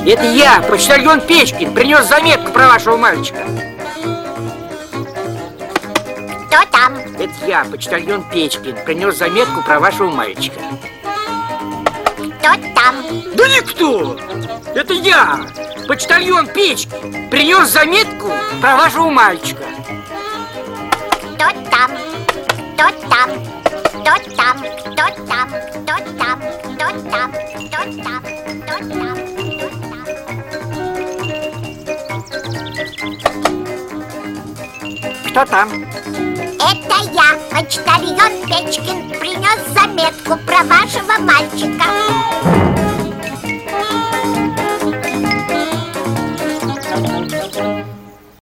Это я, почтальон Печкин, принес заметку про вашего мальчика. Кто там? Это я, почтальон Печкин, принес заметку про вашего мальчика. Кто там? Да никто! Это я, почтальон Печкин, принес заметку про вашего мальчика. Кто там? Кто там? Кто там? Кто там? Кто там? Кто там? Кто там? Кто там? Кто там? Это я, почтальон Печкин, принес заметку про вашего мальчика.